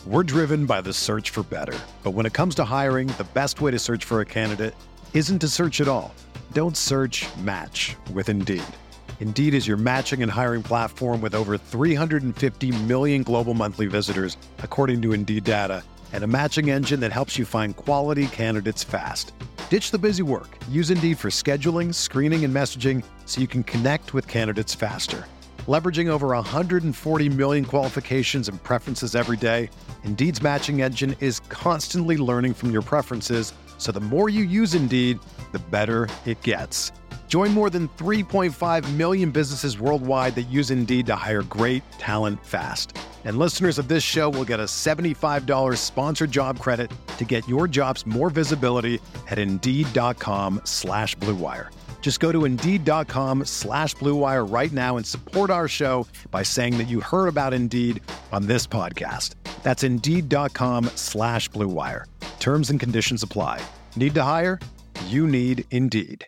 We're driven by the search for better. But when it comes to hiring, the best way to search for a candidate isn't to search at all. Don't search, match with Indeed. Indeed is your matching and hiring platform with over 350 million global monthly visitors, according to Indeed data, and a matching engine that helps you find quality candidates fast. Ditch the busy work. Use Indeed for scheduling, screening, and messaging so you can connect with candidates faster. Leveraging over 140 million qualifications and preferences every day, Indeed's matching engine is constantly learning from your preferences, so the more you use Indeed, the better it gets. Join more than 3.5 million businesses worldwide that use Indeed to hire great talent fast. And listeners of this show will get a $75 sponsored job credit to get your jobs more visibility at Indeed.com/Blue Wire. Just go to Indeed.com/Blue Wire right now and support our show by saying that you heard about Indeed on this podcast. That's Indeed.com/Blue Wire. Terms and conditions apply. Need to hire? You need Indeed.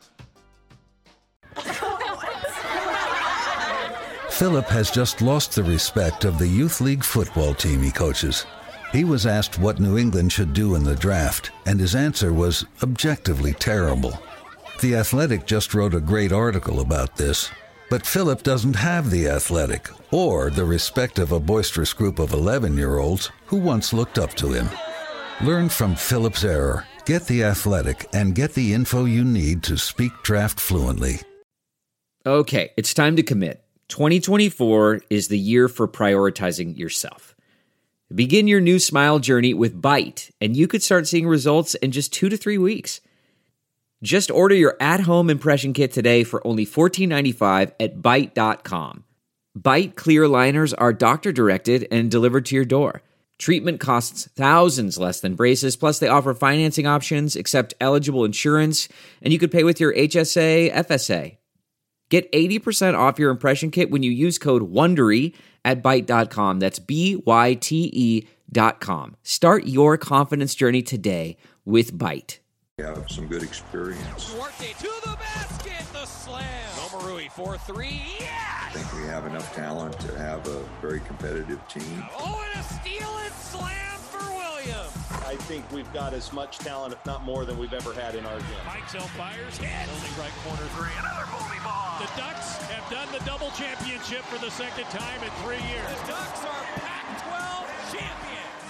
Philip has just lost the respect of the youth league football team he coaches. He was asked what New England should do in the draft, and his answer was objectively terrible. The Athletic just wrote a great article about this, but Philip doesn't have the Athletic or the respect of a boisterous group of 11-year-olds who once looked up to him. Learn from Philip's error, get the Athletic, and get the info you need to speak draft fluently. Okay, it's time to commit. 2024 is the year for prioritizing yourself. Begin your new smile journey with Byte, and you could start seeing results in just 2 to 3 weeks. Just order your at-home impression kit today for only $14.95 at Byte.com. Byte clear liners are doctor-directed and delivered to your door. Treatment costs thousands less than braces, plus they offer financing options, accept eligible insurance, and you could pay with your HSA, FSA. Get 80% off your impression kit when you use code WONDERY at Byte.com. That's BYTE.com. Start your confidence journey today with Byte. Have some good experience. Duarte to the basket, the slam. Omarui 4-3, yeah! I think we have enough talent to have a very competitive team. Oh, and a steal and slam for Williams. I think we've got as much talent, if not more, than we've ever had in our game. Mike fires, hit. Only right corner three, another bogey ball. The Ducks have done the double championship for the second time in 3 years. The Ducks are Pac-12 champions.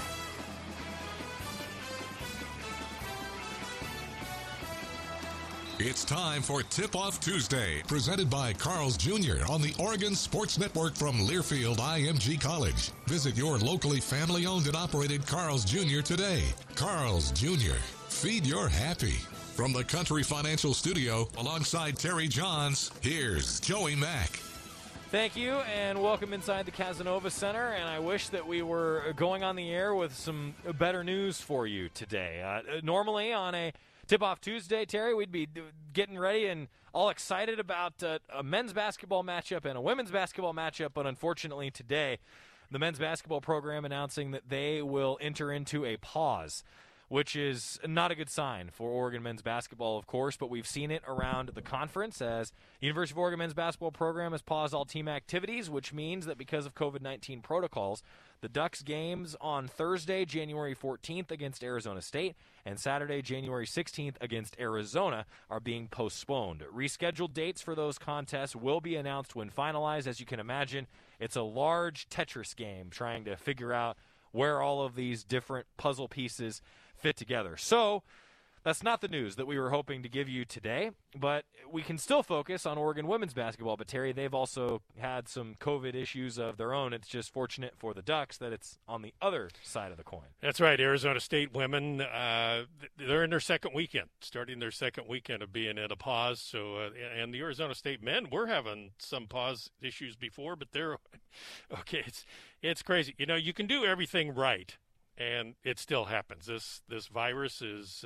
It's time for Tip-Off Tuesday, presented by Carl's Jr. on the Oregon Sports Network from Learfield IMG College. Visit your locally family-owned and operated Carl's Jr. today. Carl's Jr. Feed your happy. From the Country Financial Studio, alongside Terry Johns, here's Joey Mack. Thank you, and welcome inside the Casanova Center, and I wish that we were going on the air with some better news for you today. Normally on a Tip-Off Tuesday, Terry, we'd be getting ready and all excited about a men's basketball matchup and a women's basketball matchup, but unfortunately today, the men's basketball program announcing that they will enter into a pause, which is not a good sign for Oregon men's basketball, of course, but we've seen it around the conference as the University of Oregon men's basketball program has paused all team activities, which means that because of COVID-19 protocols, the Ducks games on Thursday, January 14th against Arizona State and Saturday, January 16th against Arizona are being postponed. Rescheduled dates for those contests will be announced when finalized. As you can imagine, it's a large Tetris game trying to figure out where all of these different puzzle pieces fit together. So that's not the news that we were hoping to give you today, but we can still focus on Oregon women's basketball. But, Terry, they've also had some COVID issues of their own. It's just fortunate for the Ducks that it's on the other side of the coin. That's right. Arizona State women, they're in their second weekend, starting their second weekend of being in a pause. So, and the Arizona State men, we're having some pause issues before, but they're okay. It's crazy. You know, you can do everything right, and it still happens. This virus is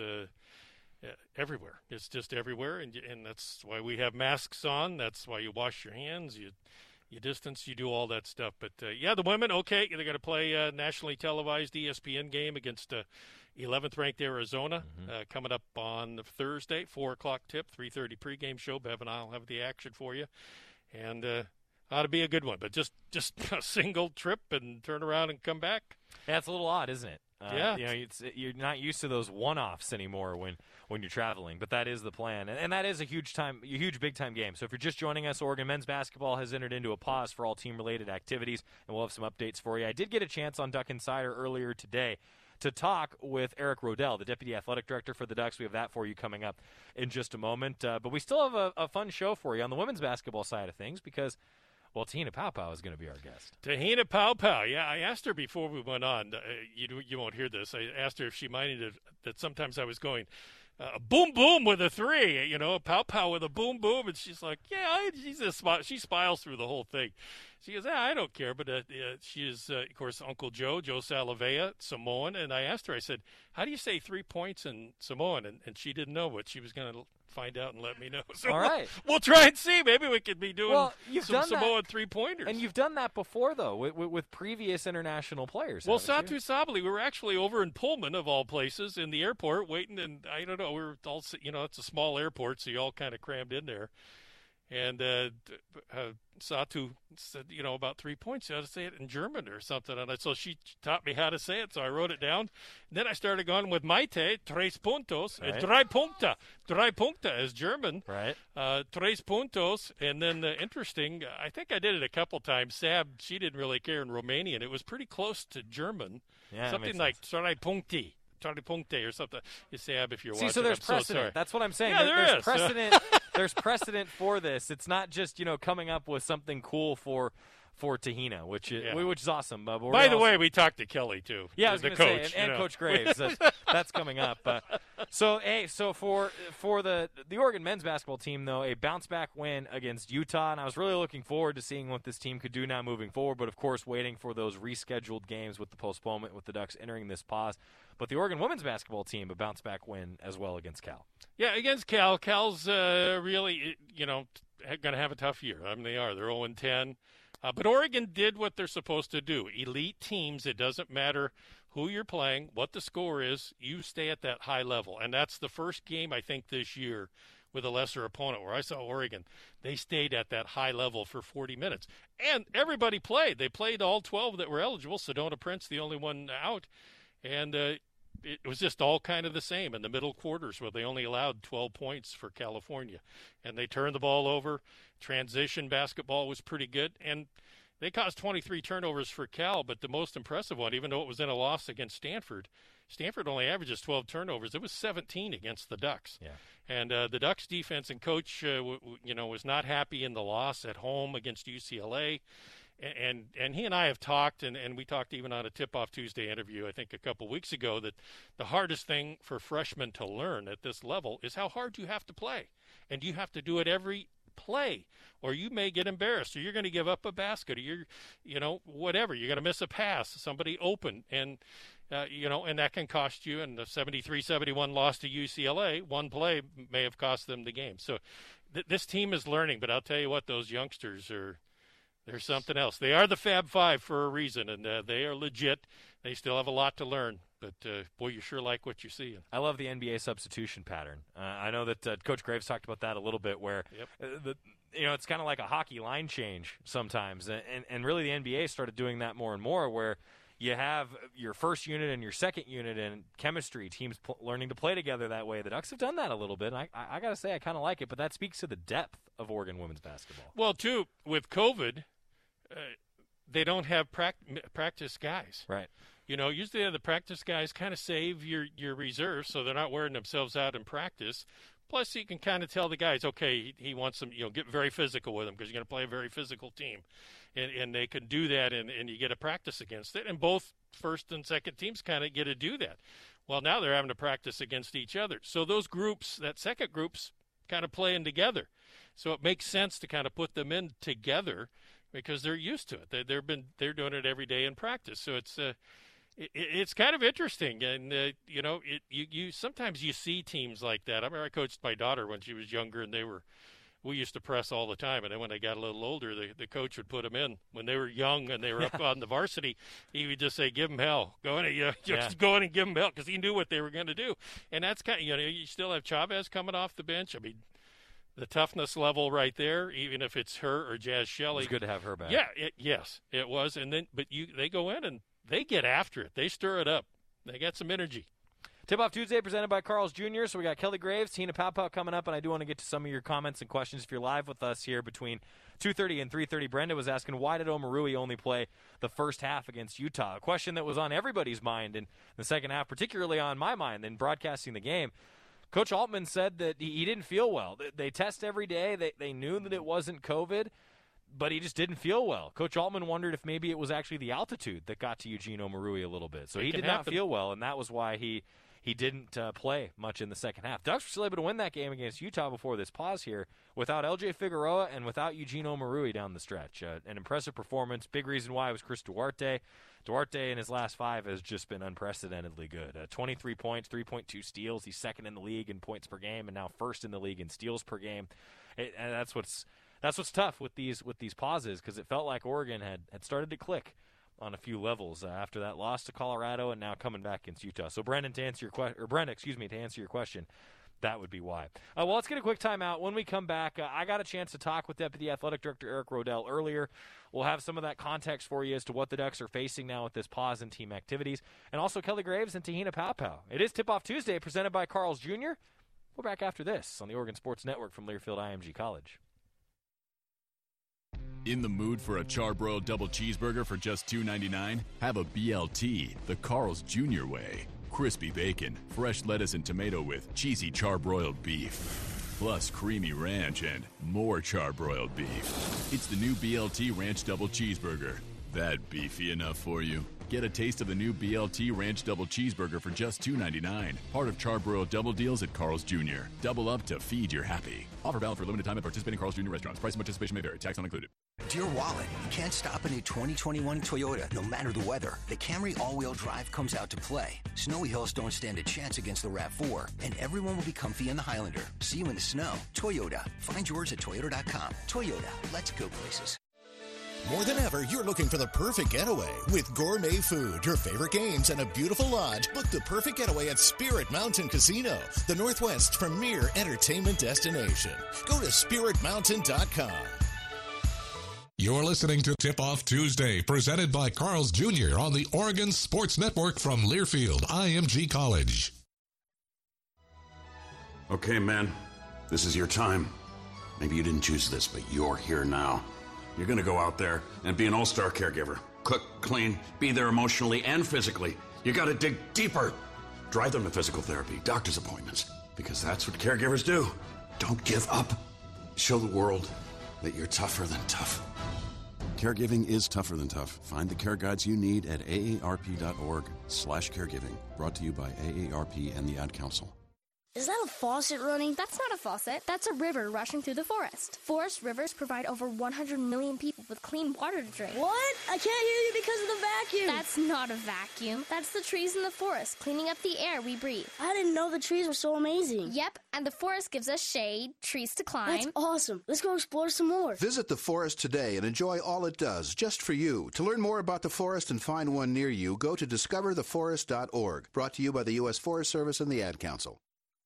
everywhere. It's just everywhere, and that's why we have masks on. That's why you wash your hands, you distance, you do all that stuff. But, yeah, the women, okay, they're going to play a nationally televised ESPN game against 11th-ranked Arizona coming up on Thursday, 4 o'clock tip, 3:30 pregame show. Bev and I will have the action for you. And ought to be a good one. But just a single trip and turn around and come back. Yeah, it's a little odd, isn't it? Yeah. You're not used to those one-offs anymore when you're traveling, but that is the plan. And that is a huge big-time game. So if you're just joining us, Oregon men's basketball has entered into a pause for all team-related activities, and we'll have some updates for you. I did get a chance on Duck Insider earlier today to talk with Eric Rodell, the Deputy Athletic Director for the Ducks. We have that for you coming up in just a moment. But we still have a fun show for you on the women's basketball side of things because, well, Te-Hina Paopao is going to be our guest. Te-Hina Paopao, yeah. I asked her before we went on. You won't hear this. I asked her if she minded that sometimes I was going boom, boom with a 3, Paopao with a boom, boom. And she's like, yeah, she smiles through the whole thing. She goes, I don't care. But she is, of course, Uncle Joe Salavea, Samoan. And I asked her, I said, how do you say 3 points in Samoan? And she didn't know, but she was going to find out and let me know. So all right. We'll try and see. Maybe we could be doing some Samoan 3-pointers. And you've done that before, though, with previous international players. Well, Satu Sabali, we were actually over in Pullman, of all places, in the airport waiting. And I don't know, we were all, it's a small airport, so you all kind of crammed in there. And Satu said, about 3 points. You ought to say it in German or something. And so she taught me how to say it, so I wrote it down. And then I started going with Maite, 3 puntos, right. 3 punta. 3 punta is German. Right. 3 puntos. And then interesting, I think I did it a couple times. Sab, she didn't really care in Romanian. It was pretty close to German. Yeah, something like 3 punti. Charlie Punkte or something. You say, if you're watching. So there's precedent. So sorry. That's what I'm saying. Yeah, there's precedent. There's precedent for this. It's not just coming up with something cool for Te-Hina, which is awesome. By the way, we talked to Kelly too. Yeah, I was the going to coach say, and Coach Graves. That's coming up. So for the Oregon men's basketball team, though, a bounce back win against Utah, and I was really looking forward to seeing what this team could do now moving forward. But of course, waiting for those rescheduled games with the postponement with the Ducks entering this pause. But the Oregon women's basketball team, a bounce back win as well against Cal. Yeah, against Cal. Cal's really going to have a tough year. I mean, they are. They're 0-10. But Oregon did what they're supposed to do. Elite teams, it doesn't matter who you're playing, what the score is, you stay at that high level. And that's the first game, I think, this year with a lesser opponent where I saw Oregon. They stayed at that high level for 40 minutes. And everybody played. They played all 12 that were eligible. Sedona Prince, the only one out. And it was just all kind of the same in the middle quarters where they only allowed 12 points for California. And they turned the ball over. Transition basketball was pretty good. And they caused 23 turnovers for Cal, but the most impressive one, even though it was in a loss against Stanford only averages 12 turnovers. It was 17 against the Ducks. Yeah. And the Ducks defense and coach, was not happy in the loss at home against UCLA. And he and I have talked, and we talked even on a Tip-Off Tuesday interview, I think a couple weeks ago, that the hardest thing for freshmen to learn at this level is how hard you have to play. And you have to do it every play, or you may get embarrassed, or you're going to give up a basket, or whatever. You're going to miss a pass, somebody open, and that can cost you. And the 73-71 loss to UCLA, one play may have cost them the game. So this team is learning, but I'll tell you what, those youngsters they're something else. They are the Fab Five for a reason, and they are legit. They still have a lot to learn, but boy, you sure like what you see. I love the NBA substitution pattern. I know that Coach Graves talked about that a little bit, where it's kind of like a hockey line change sometimes, and really the NBA started doing that more and more, where you have your first unit and your second unit in chemistry, teams learning to play together that way. The Ducks have done that a little bit, and I got to say I kind of like it, but that speaks to the depth of Oregon women's basketball. Well, too, with COVID, they don't have practice guys. Right. Usually the practice guys kind of save your reserves, so they're not wearing themselves out in practice. Plus, you can kind of tell the guys, okay, he wants them, get very physical with them because you're going to play a very physical team. And they can do that, and you get a practice against it. And both first and second teams kind of get to do that. Well, now they're having to practice against each other. So those groups, that second group's kind of playing together. So it makes sense to kind of put them in together because they're used to it. They're doing it every day in practice. So it's kind of interesting. And, you sometimes you see teams like that. I remember I coached my daughter when she was younger, and we used to press all the time, and then when they got a little older, the coach would put them in. When they were young and they were up on the varsity, he would just say, "Give them hell. Go in, just go in and give them hell," because he knew what they were going to do. And that's kind of, you still have Chavez coming off the bench. I mean, the toughness level right there, even if it's her or Jazz Shelley. It's good to have her back. Yeah, yes, it was. And then, but they go in and they get after it. They stir it up. They got some energy. Tip-Off Tuesday presented by Carl's Jr. So we got Kelly Graves, Tina Paopao coming up, and I do want to get to some of your comments and questions. If you're live with us here between 2:30 and 3:30, Brenda was asking, why did Omoruyi only play the first half against Utah? A question that was on everybody's mind in the second half, particularly on my mind in broadcasting the game. Coach Altman said that he didn't feel well. They test every day. They knew that it wasn't COVID, but he just didn't feel well. Coach Altman wondered if maybe it was actually the altitude that got to Eugene Omoruyi a little bit. So he did not feel well, and that was why he didn't play much in the second half. Ducks were still able to win that game against Utah before this pause here without L.J. Figueroa and without Eugene Omoruyi down the stretch. An impressive performance. Big reason why was Chris Duarte. Duarte in his last 5 has just been unprecedentedly good. 23 points, 3.2 steals. He's second in the league in points per game and now first in the league in steals per game. And that's what's tough with these pauses, because it felt like Oregon had started to click on a few levels after that loss to Colorado and now coming back against Utah. So Brenda, to answer your question, that would be why. Well, let's get a quick timeout. When we come back, I got a chance to talk with Deputy Athletic Director Eric Rodell earlier. We'll have some of that context for you as to what the Ducks are facing now with this pause in team activities, and also Kelly Graves and Tina Paopao. It is Tip-Off Tuesday presented by Carl's Jr. We're back after this on the Oregon Sports Network from Learfield IMG College. In the mood for a charbroiled double cheeseburger for just $2.99? Have a BLT, the Carl's Jr. way. Crispy bacon, fresh lettuce and tomato with cheesy charbroiled beef. Plus creamy ranch and more charbroiled beef. It's the new BLT Ranch Double Cheeseburger. That beefy enough for you? Get a taste of the new BLT Ranch Double Cheeseburger for just $2.99. Part of Charbroiled Double Deals at Carl's Jr. Double up to feed your happy. Offer valid for a limited time at participating Carl's Jr. restaurants. Price and participation may vary. Tax not included. Dear Wallet, you can't stop a new 2021 Toyota, no matter the weather. The Camry all-wheel drive comes out to play. Snowy hills don't stand a chance against the RAV4, and everyone will be comfy in the Highlander. See you in the snow. Toyota. Find yours at Toyota.com. Toyota. Let's go places. More than ever, you're looking for the perfect getaway. With gourmet food, your favorite games, and a beautiful lodge, book the perfect getaway at Spirit Mountain Casino, the Northwest's premier entertainment destination. Go to spiritmountain.com. You're listening to Tip-Off Tuesday, presented by Carl's Jr. on the Oregon Sports Network from Learfield IMG College. Okay, man, this is your time. Maybe you didn't choose this, but you're here now. You're going to go out there and be an all-star caregiver. Cook, clean, be there emotionally and physically. You got to dig deeper. Drive them to physical therapy, doctor's appointments, because that's what caregivers do. Don't give up. Show the world that you're tougher than tough. Caregiving is tougher than tough. Find the care guides you need at aarp.org/caregiving. Brought to you by AARP and the Ad Council. Is that a faucet running? That's not a faucet. That's a river rushing through the forest. Forest rivers provide over 100 million people with clean water to drink. What? I can't hear you because of the vacuum. That's not a vacuum. That's the trees in the forest cleaning up the air we breathe. I didn't know the trees were so amazing. Yep, and the forest gives us shade, trees to climb. That's awesome. Let's go explore some more. Visit the forest today and enjoy all it does, just for you. To learn more about the forest and find one near you, go to discovertheforest.org. Brought to you by the U.S. Forest Service and the Ad Council.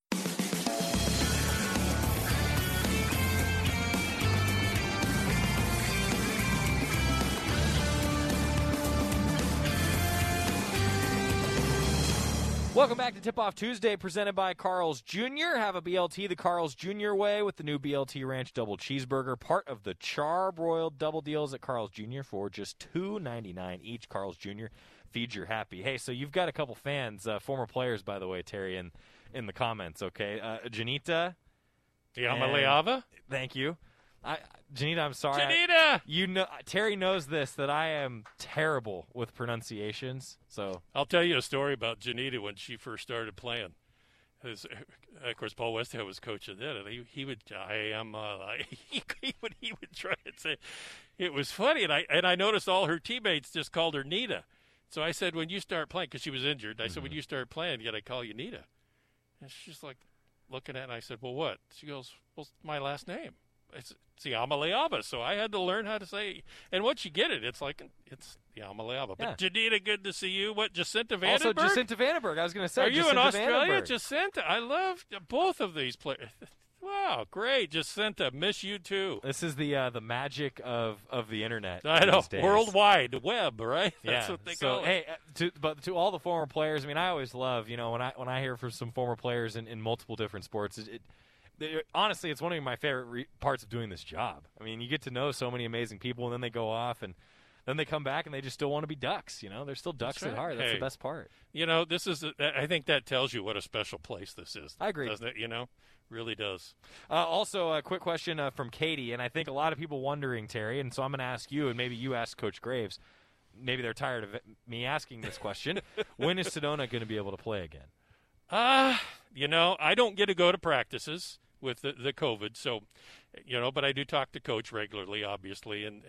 Welcome back to Tip-Off Tuesday, presented by Carl's Jr. Have a BLT the Carl's Jr. way with the new BLT Ranch Double Cheeseburger, part of the Charbroiled Double Deals at Carl's Jr. for just $2.99 each. Carl's Jr. Feed your happy. Hey, so you've got a couple fans, former players, by the way, Terry, in the comments, okay? Janita. Yamaleava? Thank you. Janita, I'm sorry. Janita! Terry knows this, that I am terrible with pronunciations. So I'll tell you a story about Janita when she first started playing. Of course, Paul Westhead was coach of that, and he would try and say it was funny, and I noticed all her teammates just called her Nita. So I said, when you start playing, because she was injured, I said, when you start playing, you got to call you Nita. And she's like looking at it, and I said, well, what? She goes, well, it's my last name. It's Yamaleava, so I had to learn how to say. And once you get it, it's Yamaleava. But Janita, good to see you. What, Jacinta Vandenberg? Also, Jacinta Vandenberg. I was going to say, are you Jacinta in Australia, Vandenberg. Jacinta? I love both of these players. Wow, great. Just sent a miss you too. This is the magic of the internet. I know. These days. Worldwide web, right? That's Yeah. what they so, call hey, it. but to all the former players, I mean, I always love, when I hear from some former players in multiple different sports, honestly, it's one of my favorite parts of doing this job. I mean, you get to know so many amazing people, and then they go off, and then they come back, and they just still want to be Ducks. They're still Ducks at heart. That's the best part. This is. I think that tells you what a special place this is. I agree. Doesn't it? Really does. Also, a quick question from Katie, and I think a lot of people wondering, Terry, and so I'm going to ask you, and maybe you ask Coach Graves. Maybe they're tired of me asking this question. When is Sedona going to be able to play again? I don't get to go to practices with the COVID, so, but I do talk to Coach regularly, obviously, and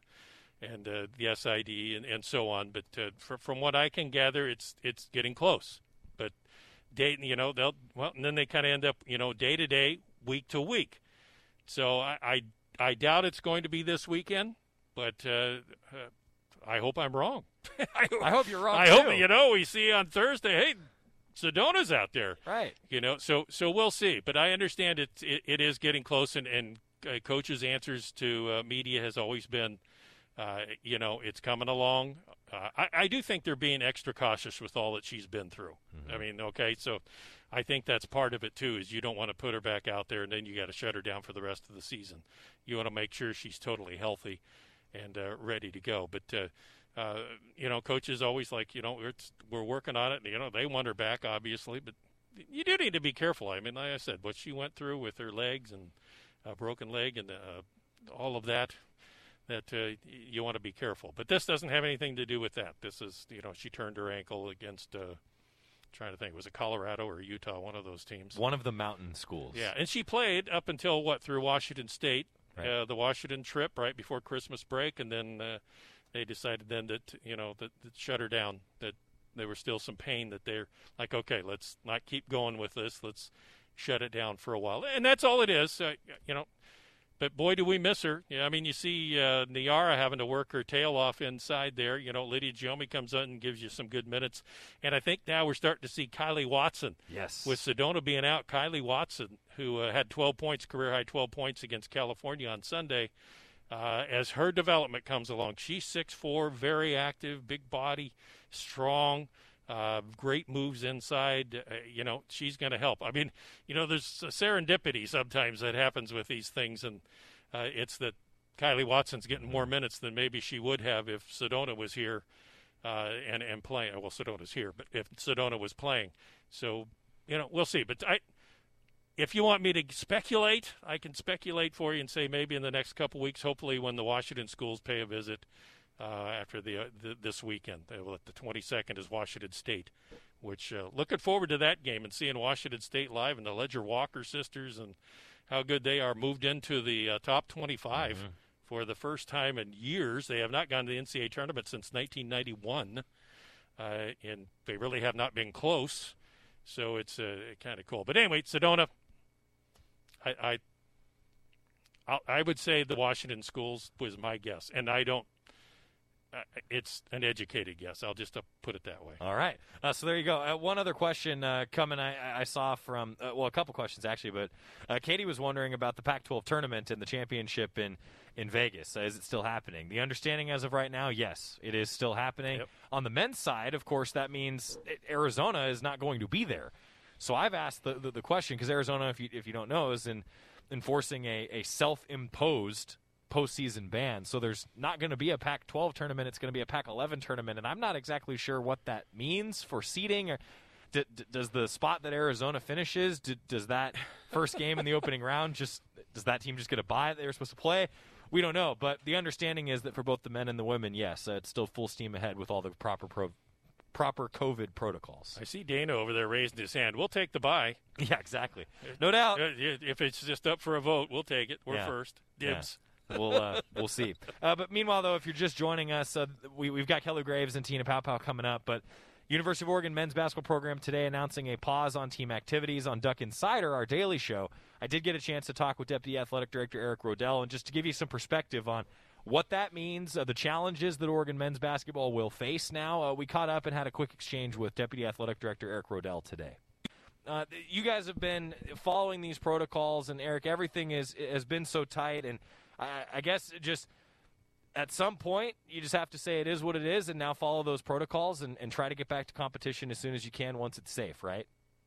the SID and so on. But from what I can gather, it's getting close. But and then they kind of end up, day to day, week to week. So I doubt it's going to be this weekend, but I hope I'm wrong. I hope you're wrong. I too. hope we see on Thursday. Hey, Sedona's out there, right? So we'll see. But I understand it is getting close, and coach's answers to media has always been, it's coming along. I do think they're being extra cautious with all that she's been through. Mm-hmm. I mean, okay, so I think that's part of it too. Is you don't want to put her back out there, and then you got to shut her down for the rest of the season. You want to make sure she's totally healthy and ready to go. But coaches always like, we're working on it. They want her back, obviously, but you do need to be careful. I mean, like I said, what she went through with her legs and a broken leg and all of that you want to be careful. But this doesn't have anything to do with that. This is, she turned her ankle against, trying to think, was it Colorado or Utah, one of those teams? One of the mountain schools. Yeah, and she played up until, through Washington State, right. The Washington trip right before Christmas break, and then they decided then that shut her down, that there was still some pain, that they're like, okay, let's not keep going with this. Let's shut it down for a while. And that's all it is, But, boy, do we miss her. Yeah, I mean, you see Niara having to work her tail off inside there. Lydia Giomi comes in and gives you some good minutes. And I think now we're starting to see Kylie Watson. Yes. With Sedona being out, Kylie Watson, who had 12 points, career-high 12 points against California on Sunday, as her development comes along. She's 6'4", very active, big body, strong. Great moves inside. She's going to help. I mean, there's a serendipity sometimes that happens with these things, and it's that Kylie Watson's getting more minutes than maybe she would have if Sedona was here and playing. Well, Sedona's here, but if Sedona was playing. So, we'll see. But if you want me to speculate, I can speculate for you and say maybe in the next couple weeks, hopefully when the Washington schools pay a visit, after this weekend. The 22nd is Washington State, which looking forward to that game and seeing Washington State live and the Ledger Walker sisters and how good they are, moved into the top 25 for the first time in years. They have not gone to the NCAA tournament since 1991, and they really have not been close. So it's kind of cool. But anyway, Sedona, I would say the Washington schools was my guess, and I don't. It's an educated guess. I'll just put it that way. All right. So there you go. One other question coming I saw from, a couple questions actually, but Katie was wondering about the Pac-12 tournament and the championship in Vegas. Is it still happening? The understanding as of right now, yes, it is still happening. Yep. On the men's side, of course, that means Arizona is not going to be there. So I've asked the question, because Arizona, if you don't know, is enforcing a self-imposed postseason ban. So there's not going to be a Pac-12 tournament. It's going to be a Pac-11 tournament, and I'm not exactly sure what that means for seeding. Or does the spot that Arizona finishes, does that first game in the opening round, does that team just get a bye that they were supposed to play? We don't know, but the understanding is that for both the men and the women, yes, it's still full steam ahead with all the proper COVID protocols. I see Dana over there raising his hand. We'll take the bye. Yeah, exactly. No doubt. If it's just up for a vote, we'll take it. We're first. Dibs. Yeah. We'll see. But meanwhile, though, if you're just joining us, we've got Kelly Graves and Tina Pow coming up. But University of Oregon men's basketball program today announcing a pause on team activities. On Duck Insider, our daily show, I did get a chance to talk with Deputy Athletic Director Eric Rodell, and just to give you some perspective on what that means, the challenges that Oregon men's basketball will face now. We caught up and had a quick exchange with Deputy Athletic Director Eric Rodell today. You guys have been following these protocols, and Eric, everything has been so tight, and I guess just at some point you just have to say it is what it is and now follow those protocols and try to get back to competition as soon as you can once it's safe, right?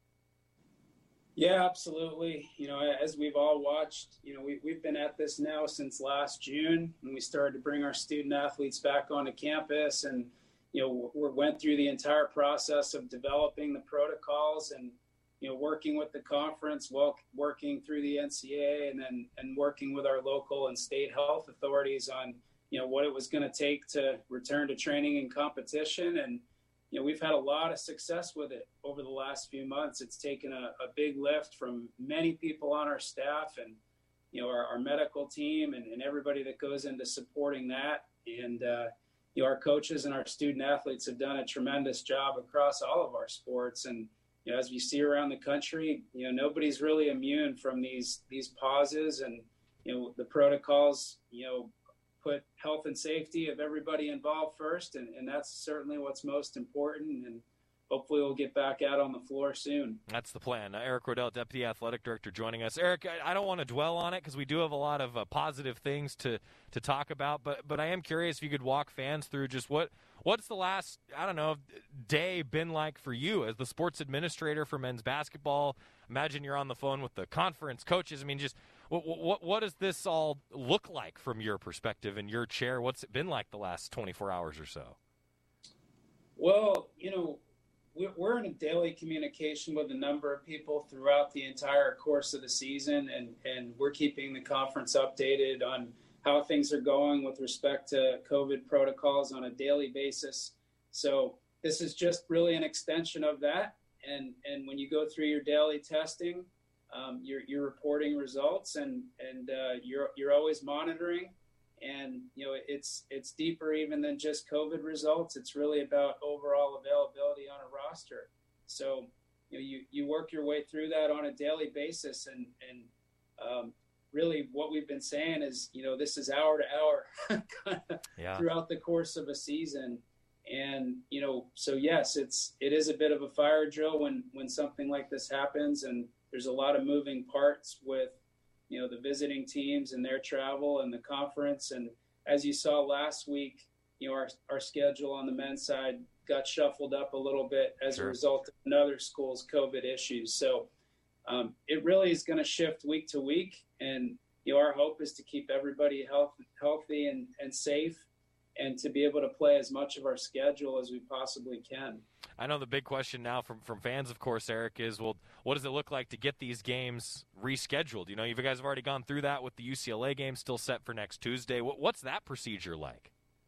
Yeah, absolutely. As we've all watched, we've been at this now since last June when we started to bring our student athletes back onto campus, and we went through the entire process of developing the protocols and working with the conference, working through the NCAA, and working with our local and state health authorities on what it was going to take to return to training and competition. And we've had a lot of success with it over the last few months. It's taken a big lift from many people on our staff and, our medical team and everybody that goes into supporting that. And, our coaches and our student athletes have done a tremendous job across all of our sports. And, as we see around the country, nobody's really immune from these pauses, and, the protocols, put health and safety of everybody involved first, and that's certainly what's most important, and hopefully we'll get back out on the floor soon. That's the plan. Eric Rodell, Deputy Athletic Director, joining us. Eric, I don't want to dwell on it because we do have a lot of positive things to talk about, but I am curious if you could walk fans through just what's the last, day been like for you as the sports administrator for men's basketball. Imagine you're on the phone with the conference coaches. Just what does this all look like from your perspective in your chair? What's it been like the last 24 hours or so? Well, we're in a daily communication with a number of people throughout the entire course of the season, and we're keeping the conference updated on how things are going with respect to COVID protocols on a daily basis. So this is just really an extension of that. And when you go through your daily testing, you're reporting results, and you're always monitoring. And it's deeper even than just COVID results. It's really about overall availability on a roster. So you work your way through that on a daily basis, and really what we've been saying is this is hour to hour throughout the course of a season. And so yes, it is a bit of a fire drill when something like this happens, and there's a lot of moving parts with the visiting teams and their travel and the conference. And as you saw last week, our schedule on the men's side got shuffled up a little bit as a result of another school's COVID issues. So it really is going to shift week to week. And our hope is to keep everybody healthy and safe, and to be able to play as much of our schedule as we possibly can. I know the big question now from fans, of course, Eric, is, well, what does it look like to get these games rescheduled? You guys have already gone through that with the UCLA game still set for next Tuesday. What's that procedure like?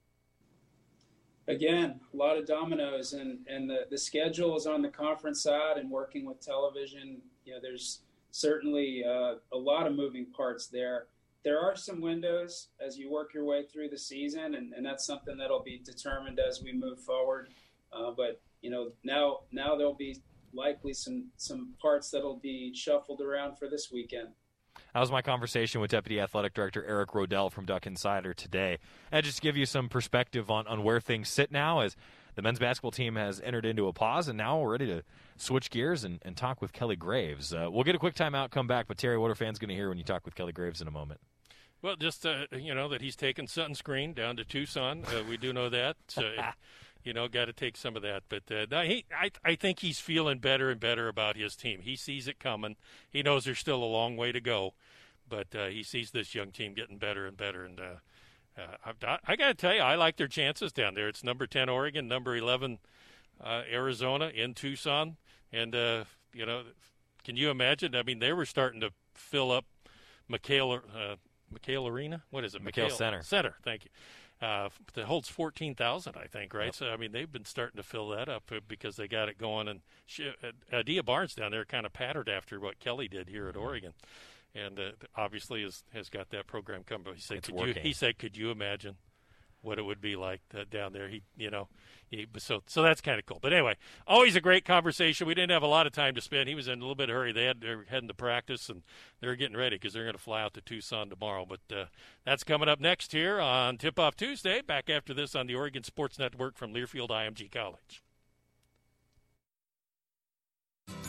Again, a lot of dominoes, and the schedule is on the conference side, and working with television, there's certainly a lot of moving parts there. There are some windows as you work your way through the season, and that's something that'll be determined as we move forward. But now there'll be likely some parts that'll be shuffled around for this weekend. That was my conversation with Deputy Athletic Director Eric Rodell from Duck Insider today. And just to give you some perspective on where things sit now, as the men's basketball team has entered into a pause, and now we're ready to switch gears and talk with Kelly Graves. We'll get a quick timeout, come back. But, Terry, what are fans going to hear when you talk with Kelly Graves in a moment? Well, just, that he's taken sunscreen down to Tucson. We do know that. Got to take some of that. But I think he's feeling better and better about his team. He sees it coming. He knows there's still a long way to go. But he sees this young team getting better and better. And I got to tell you, I like their chances down there. It's number 10 Oregon, number 11 Arizona in Tucson. And, can you imagine? They were starting to fill up McHale Arena? What is it? McHale Center. Center, thank you. That holds 14,000, I think, right? Yep. So, they've been starting to fill that up because they got it going. And Adia Barnes down there kind of patterned after what Kelly did here at Oregon. And obviously has got that program coming. He said, could you imagine what it would be like down there? So that's kind of cool. But anyway, always a great conversation. We didn't have a lot of time to spend. He was in a little bit of a hurry. They're heading to practice, and they're getting ready because they're going to fly out to Tucson tomorrow. But that's coming up next here on Tip-Off Tuesday. Back after this on the Oregon Sports Network from Learfield IMG College.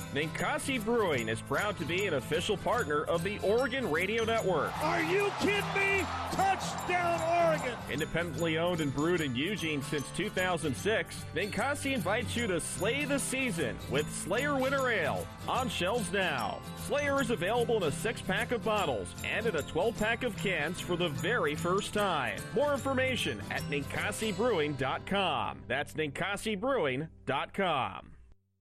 Ninkasi Brewing is proud to be an official partner of the Oregon Radio Network. Are you kidding me? Touchdown, Oregon! Independently owned and brewed in Eugene since 2006, Ninkasi invites you to slay the season with Slayer Winter Ale, on shelves now. Slayer is available in a 6-pack of bottles and in a 12-pack of cans for the very first time. More information at ninkasibrewing.com. That's ninkasibrewing.com.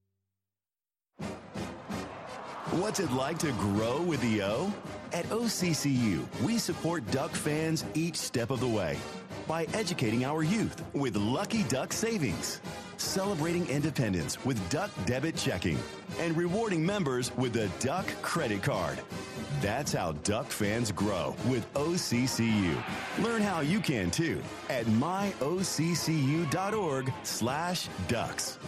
What's it like to grow with the O? At OCCU, we support Duck fans each step of the way by educating our youth with Lucky Duck Savings, celebrating independence with Duck Debit Checking, and rewarding members with the Duck Credit Card. That's how Duck fans grow with OCCU. Learn how you can too at myoccu.org/ducks.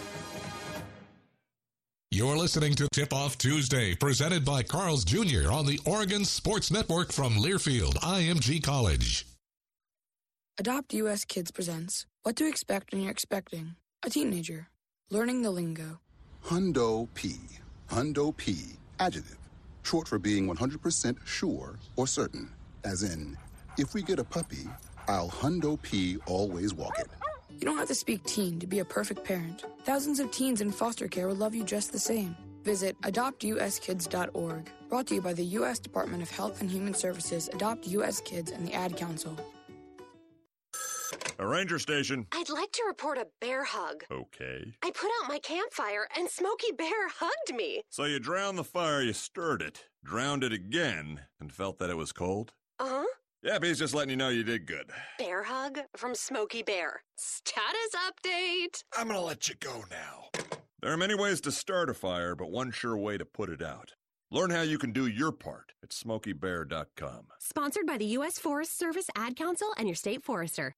You're listening to Tip Off Tuesday, presented by Carl's Jr. on the Oregon Sports Network from Learfield IMG College. Adopt US Kids presents What to Expect When You're Expecting a Teenager. Learning the lingo. Hundo P. Hundo P. Adjective. Short for being 100% sure or certain. As in, if we get a puppy, I'll Hundo P always walk it. You don't have to speak teen to be a perfect parent. Thousands of teens in foster care will love you just the same. Visit adoptuskids.org. Brought to you by the U.S. Department of Health and Human Services, Adopt U.S. Kids, and the Ad Council. A ranger station. I'd like to report a bear hug. Okay. I put out my campfire and Smokey Bear hugged me. So you drowned the fire, you stirred it, drowned it again, and felt that it was cold? Uh-huh. Yep, he's just letting you know you did good. Bear hug from Smokey Bear. Status update. I'm gonna let you go now. There are many ways to start a fire, but one sure way to put it out. Learn how you can do your part at SmokeyBear.com. Sponsored by the U.S. Forest Service, Ad Council, and your state forester.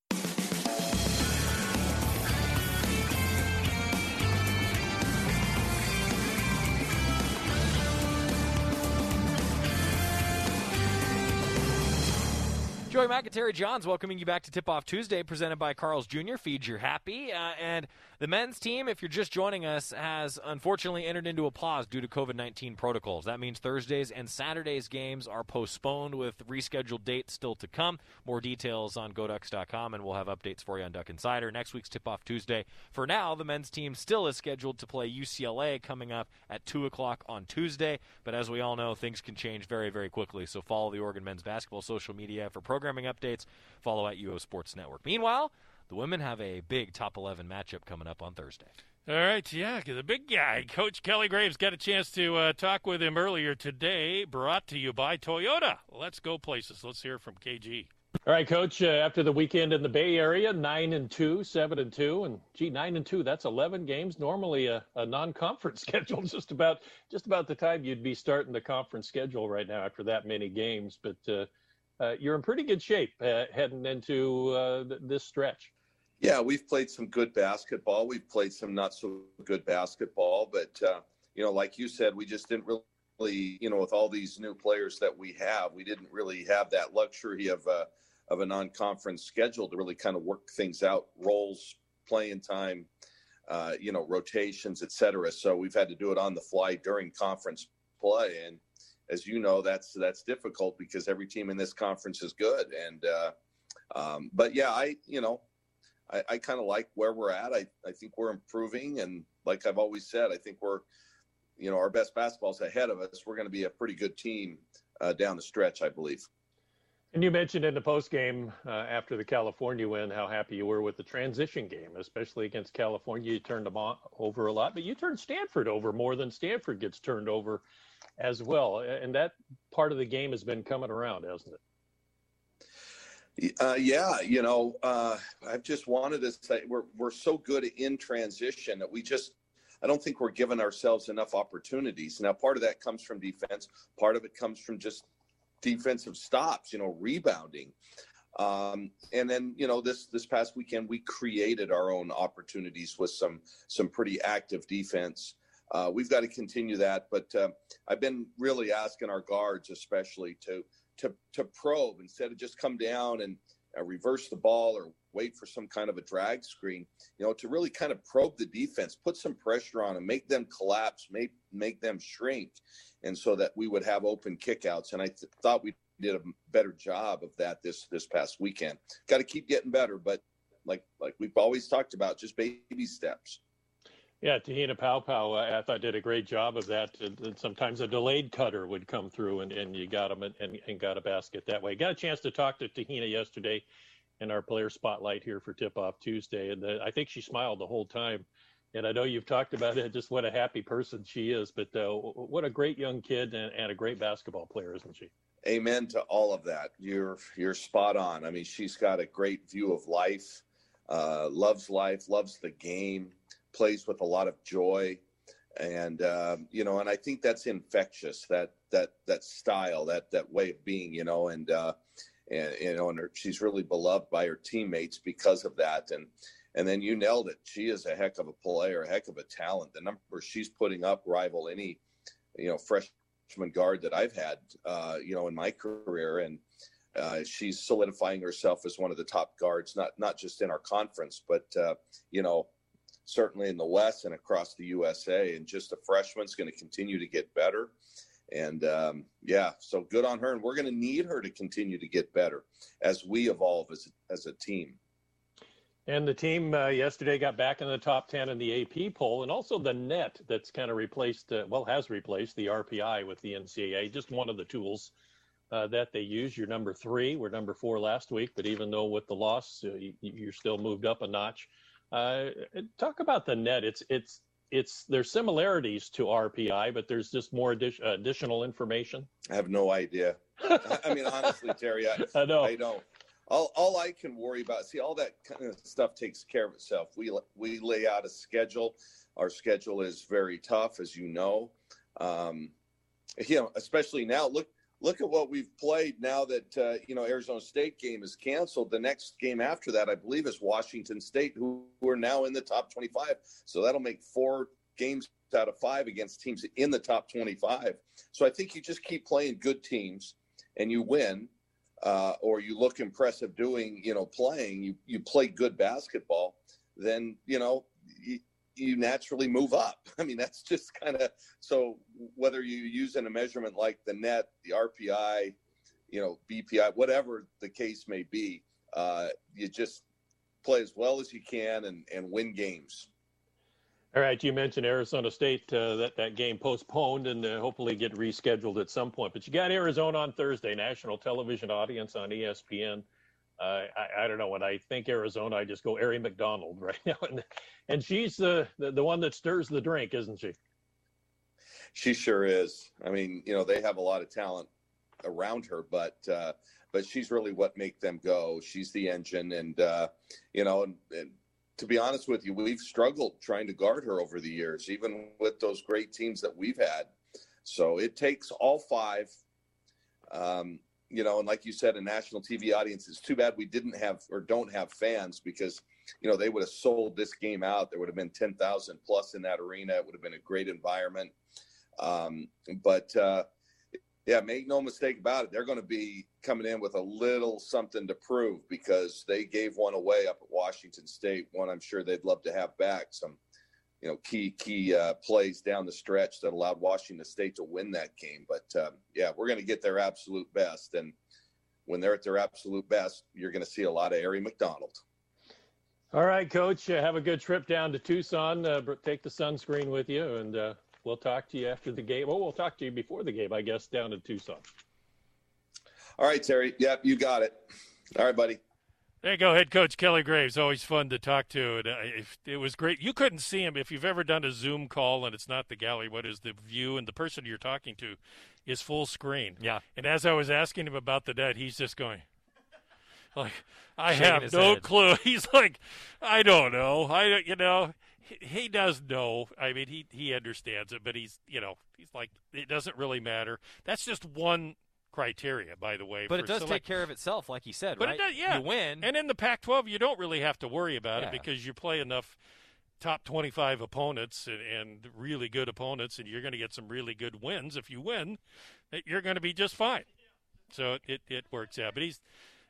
Joey McIntyre Johns welcoming you back to Tip Off Tuesday, presented by Carl's Jr. Feed You're Happy. And the men's team, if you're just joining us, has unfortunately entered into a pause due to COVID-19 protocols. That means Thursdays and Saturdays games are postponed with rescheduled dates still to come. More details on GoDucks.com, and we'll have updates for you on Duck Insider. Next week's Tip Off Tuesday. For now, the men's team still is scheduled to play UCLA coming up at 2 o'clock on Tuesday. But as we all know, things can change very, very quickly. So follow the Oregon men's basketball social media for programming updates. Follow at UO Sports Network. Meanwhile, the women have a big top 11 matchup coming up on Thursday. All right, yeah, the big guy, Coach Kelly Graves, got a chance to talk with him earlier today, brought to you by Toyota. Let's go places. Let's hear from KG. All right, Coach, after the weekend in the Bay Area, 9-2, 7-2, and 9-2, that's 11 games. Normally a non-conference schedule, just about the time you'd be starting the conference schedule right now after that many games. But you're in pretty good shape heading into this stretch. Yeah, we've played some good basketball. We've played some not so good basketball. But, like you said, we just didn't really, with all these new players that we have, we didn't really have that luxury of a non-conference schedule to really kind of work things out, roles, playing time, rotations, et cetera. So we've had to do it on the fly during conference play. And as you know, that's difficult because every team in this conference is good. And, but yeah, I kind of like where we're at. I think we're improving. And like I've always said, I think we're, our best basketball's ahead of us. We're going to be a pretty good team down the stretch, I believe. And you mentioned in the postgame after the California win how happy you were with the transition game, especially against California. You turned them over a lot, but you turned Stanford over more than Stanford gets turned over as well. And that part of the game has been coming around, hasn't it? I've just wanted to say we're so good in transition that I don't think we're giving ourselves enough opportunities. Now, part of that comes from defense. Part of it comes from just defensive stops, rebounding. And then, this past weekend, we created our own opportunities with some pretty active defense. We've got to continue that. But I've been really asking our guards, especially, to probe instead of just come down and reverse the ball or wait for some kind of a drag screen, to really kind of probe the defense, put some pressure on them, make them collapse, make them shrink, and so that we would have open kickouts. And I thought we did a better job of that this past weekend. Got to keep getting better, but like we've always talked about, just baby steps. Yeah, Te-Hina Paopao, I thought did a great job of that. And sometimes a delayed cutter would come through, and you got them and got a basket that way. Got a chance to talk to Te-Hina yesterday in our player spotlight here for Tip-Off Tuesday, and I think she smiled the whole time. And I know you've talked about it, just what a happy person she is, but what a great young kid and a great basketball player, isn't she? Amen to all of that. You're spot on. I mean, she's got a great view of life, loves the game, plays with a lot of joy, and and I think that's infectious. That style, that way of being, and she's really beloved by her teammates because of that. And then you nailed it. She is a heck of a player, a heck of a talent. The numbers she's putting up rival any, freshman guard that I've had, in my career, and she's solidifying herself as one of the top guards, not just in our conference, but certainly in the West and across the USA. And just a freshman's going to continue to get better. And so good on her. And we're going to need her to continue to get better as we evolve as a team. And the team yesterday got back in the top 10 in the AP poll, and also the net that's kind of has replaced the RPI with the NCAA, just one of the tools that they use. You're number 3. We're number 4 last week, but even though with the loss, you're still moved up a notch. Talk about the net. There's similarities to RPI, but there's just more additional information. I have no idea. I mean, honestly, Terry, I know. I don't. All I can worry about, all that kind of stuff takes care of itself. We lay out a schedule. Our schedule is very tough, as you know. Especially now. Look at what we've played now that Arizona State game is canceled. The next game after that, I believe, is Washington State, who are now in the top 25. So that'll make 4 games out of 5 against teams in the top 25. So I think you just keep playing good teams, and you win. Or you look impressive playing, you play good basketball, then, you naturally move up. I mean, that's just kind of, so whether you use in a measurement like the net, the RPI, BPI, whatever the case may be, you just play as well as you can and win games. All right, you mentioned Arizona State, that game postponed and hopefully get rescheduled at some point. But you got Arizona on Thursday, national television audience on ESPN. I don't know, when I think Arizona, I just go Aari McDonald right now. And she's the one that stirs the drink, isn't she? She sure is. I mean, they have a lot of talent around her, but she's really what make them go. She's the engine, and to be honest with you, we've struggled trying to guard her over the years, even with those great teams that we've had. So it takes all 5, and like you said, a national TV audience. It's too bad we didn't have or don't have fans, because, they would have sold this game out. There would have been 10,000 plus in that arena. It would have been a great environment. Make no mistake about it. They're going to be coming in with a little something to prove, because they gave one away up at Washington State. One I'm sure they'd love to have back. Some, key plays down the stretch that allowed Washington State to win that game. But we're going to get their absolute best. And when they're at their absolute best, you're going to see a lot of Aari McDonald. All right, Coach. Have a good trip down to Tucson. Take the sunscreen with you, and we'll talk to you after the game. Well, we'll talk to you before the game, I guess, down in Tucson. All right, Terry. Yep, you got it. All right, buddy. There you go, head coach Kelly Graves. Always fun to talk to. It was great. You couldn't see him. If you've ever done a Zoom call and it's not the gallery, what is the view, and the person you're talking to is full screen. Yeah. And as I was asking him about the net, he's just going, like, I have no clue. He's like, I don't know. He does know. I mean, he understands it, but he's like, it doesn't really matter. That's just one criteria, by the way. But it does take care of itself, like you said, but right? It does, yeah. You win. And in the Pac-12, you don't really have to worry about it, because you play enough top 25 opponents and really good opponents, and you're going to get some really good wins. If you win, you're going to be just fine. So it works out. But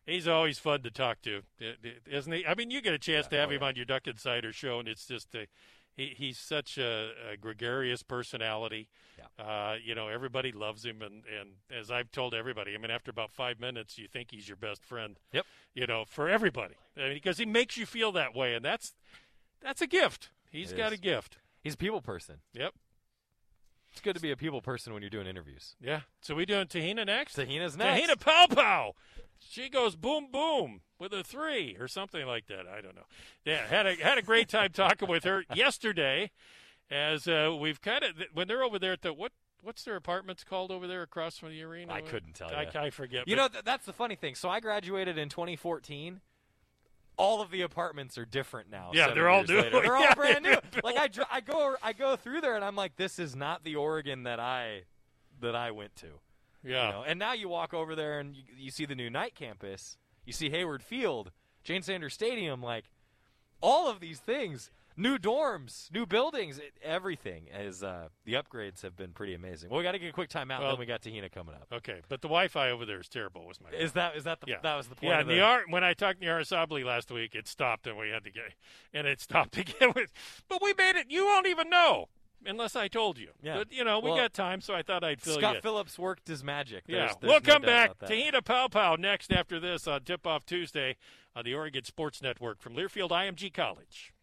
He's always fun to talk to, isn't he? I mean, you get a chance to have him on your Duck Insider show, and it's just he's such a gregarious personality. Yeah. Everybody loves him, and as I've told everybody, I mean, after about 5 minutes, you think he's your best friend. Yep. For everybody, because he makes you feel that way, and that's a gift. He's got a gift. He's a people person. Yep. It's good to be a people person when you're doing interviews. Yeah. So we doing Tahina next? Tahina's next. Tahina Pow Pow. She goes boom boom with a 3 or something like that. I don't know. Yeah, had a great time talking with her yesterday. As we've kind of when they're over there at the what's their apartments called over there across from the arena? I couldn't tell you. I forget. That's the funny thing. So I graduated in 2014. All of the apartments are different now. Yeah, they're all new. They're all brand new. Like I go through there and I'm like, this is not the Oregon that I went to. Yeah. And now you walk over there and you see the new Knight campus. You see Hayward Field, Jane Sanders Stadium, like all of these things. New dorms, new buildings, everything. As the upgrades have been pretty amazing. Well, we got to get a quick timeout. Then we got Tahina coming up. Okay, but the Wi-Fi over there is terrible. Was my point. Is that the that was the point? Yeah, when I talked to Yara Sabli last week, it stopped and we had to get it stopped again. But we made it. You won't even know unless I told you. Yeah. But we got time, so I thought I'd fill you in. Scott Phillips worked his magic. There's we'll come back. Tahina Pow Pow next after this on Tip Off Tuesday on the Oregon Sports Network from Learfield IMG College.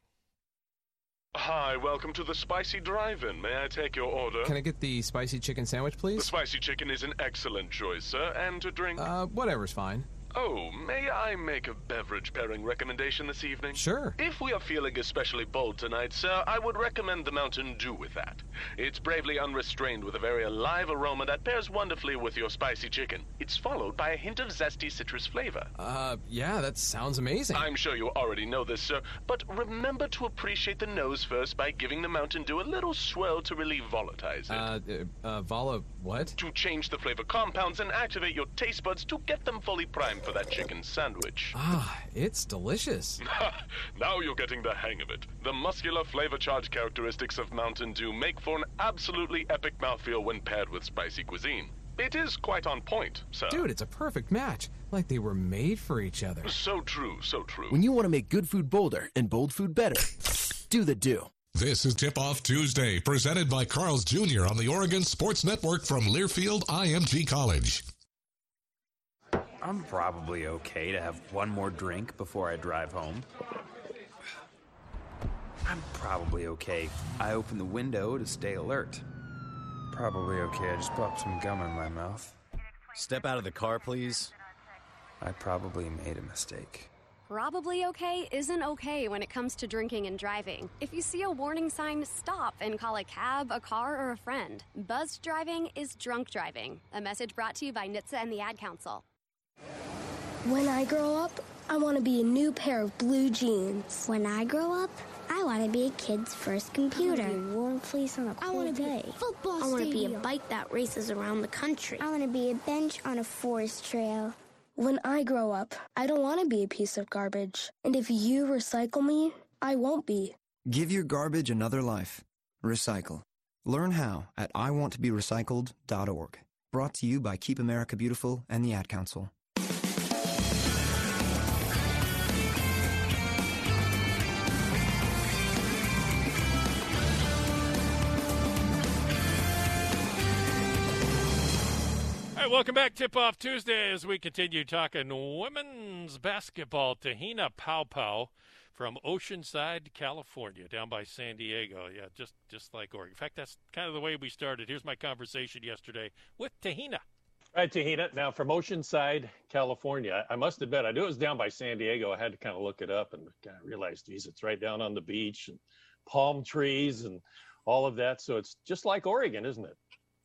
Hi, welcome to the Spicy Drive-In. May I take your order? Can I get the spicy chicken sandwich, please? The spicy chicken is an excellent choice, sir. And to drink? Whatever's fine. Oh, may I make a beverage pairing recommendation this evening? Sure. If we are feeling especially bold tonight, sir, I would recommend the Mountain Dew with that. It's bravely unrestrained with a very alive aroma that pairs wonderfully with your spicy chicken. It's followed by a hint of zesty citrus flavor. Yeah, that sounds amazing. I'm sure you already know this, sir, but remember to appreciate the nose first by giving the Mountain Dew a little swirl to really volatilize it. What? To change the flavor compounds and activate your taste buds to get them fully primed for that chicken sandwich. It's delicious. Now you're getting the hang of it. The muscular flavor charge characteristics of Mountain Dew make for an absolutely epic mouthfeel when paired with spicy cuisine. It is quite on point, sir. Dude, it's a perfect match. Like they were made for each other. So true, so true. When you want to make good food bolder and bold food better, do the Dew. This is Tip Off Tuesday, presented by Carl's Jr. on the Oregon Sports Network from Learfield IMG College. I'm probably okay to have one more drink before I drive home. I'm probably okay. I open the window to stay alert. Probably okay. I just popped some gum in my mouth. Step out of the car, please. I probably made a mistake. Probably okay isn't okay when it comes to drinking and driving. If you see a warning sign, stop and call a cab, a car, or a friend. Buzzed driving is drunk driving. A message brought to you by NHTSA and the Ad Council. When I grow up, I want to be a new pair of blue jeans. When I grow up, I want to be a kid's first computer. I want to be a warm fleece on a cold I want to day. be a football I want to be a stadium. bike that races around the country. I want to be a bench on a forest trail. When I grow up, I don't want to be a piece of garbage. And if you recycle me, I won't be. Give your garbage another life. Recycle. Learn how at iwanttoberecycled.org. Brought to you by Keep America Beautiful and the Ad Council. Welcome back, Tip Off Tuesday, as we continue talking women's basketball. Tahina Pow Pow from Oceanside, California, down by San Diego. Yeah, just like Oregon. In fact, that's kind of the way we started. Here's my conversation yesterday with Tahina. All right, Tahina. Now, from Oceanside, California, I must admit, I knew it was down by San Diego. I had to kind of look it up and kind of realize, geez, it's right down on the beach and palm trees and all of that. So it's just like Oregon, isn't it?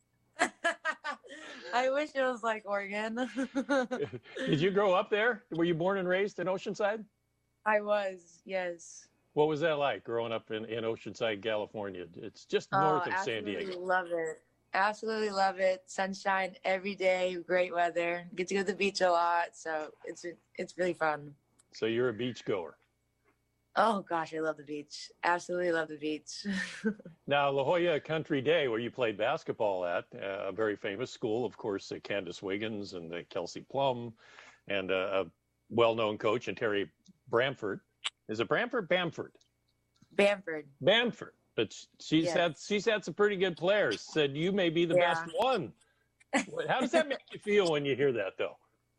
I wish it was like Oregon. Did you grow up there? Were you born and raised in Oceanside? I was, yes. What was that like growing up in Oceanside, California? It's just north of San Diego. Love it. Absolutely love it. Sunshine every day, great weather. Get to go to the beach a lot, so it's really fun. So you're a beach goer. Oh, gosh, I love the beach. Absolutely love the beach. Now, La Jolla Country Day, where you played basketball at, a very famous school, of course, Candace Wiggins and Kelsey Plum, and a well-known coach, and Terry Bamford. Is it Bamford? Bamford. But she's had some pretty good players. Said you may be the best one. How does that make you feel when you hear that, though?